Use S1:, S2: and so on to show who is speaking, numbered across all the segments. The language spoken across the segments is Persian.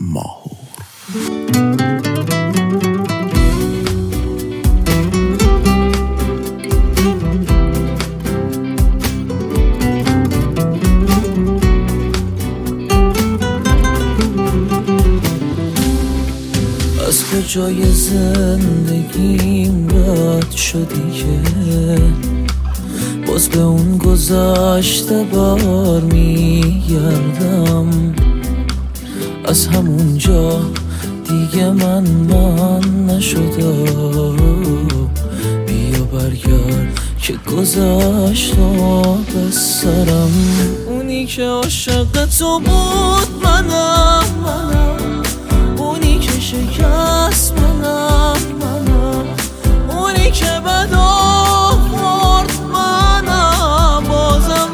S1: ماهور.
S2: از کجای زندگیم رد شدی که باز به اون گذشته بار میگردم؟ از همونجا دیگه من نشدم. بیا برگرد که گذشت و بسرم. اونی که عاشق تو بود منم، اونی که شکست منم، اونی که بد آورد منم، بازم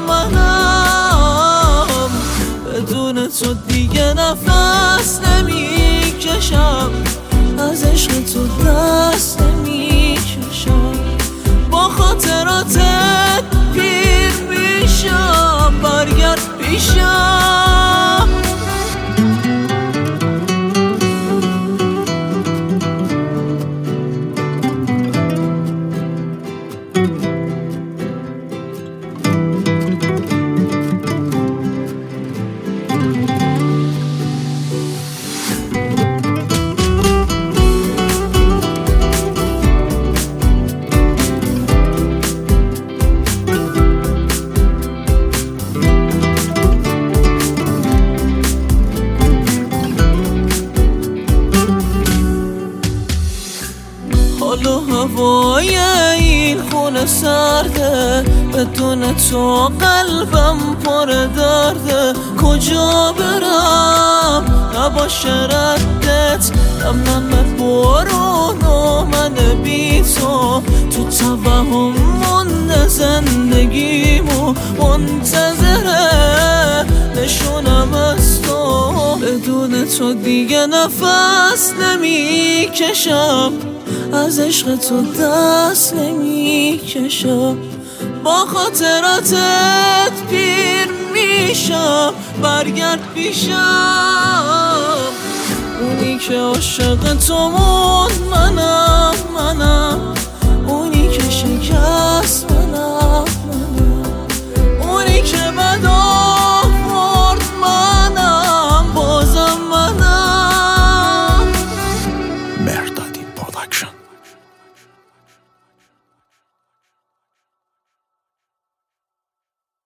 S2: منم. بدون تو دیگه نفس نمیکشم، از عشق تو دست نمیکشم. با خاطراتت پیر میشم، برگرد پیشم. حال و هوای این خونه سرده، بدون تو قلبم پر درده. کجا برم نباشه ردت، نم بارون و من بی تو. تو توهم مونده زندگیمو، منتظره نشونم از تو. بدون تو دیگه نفس نمیکشم، از عشق تو دست نمیکشم. با خاطراتت پیر میشم، برگرد پیشم. اونی که عاشق تو موند منم، اونی که شکست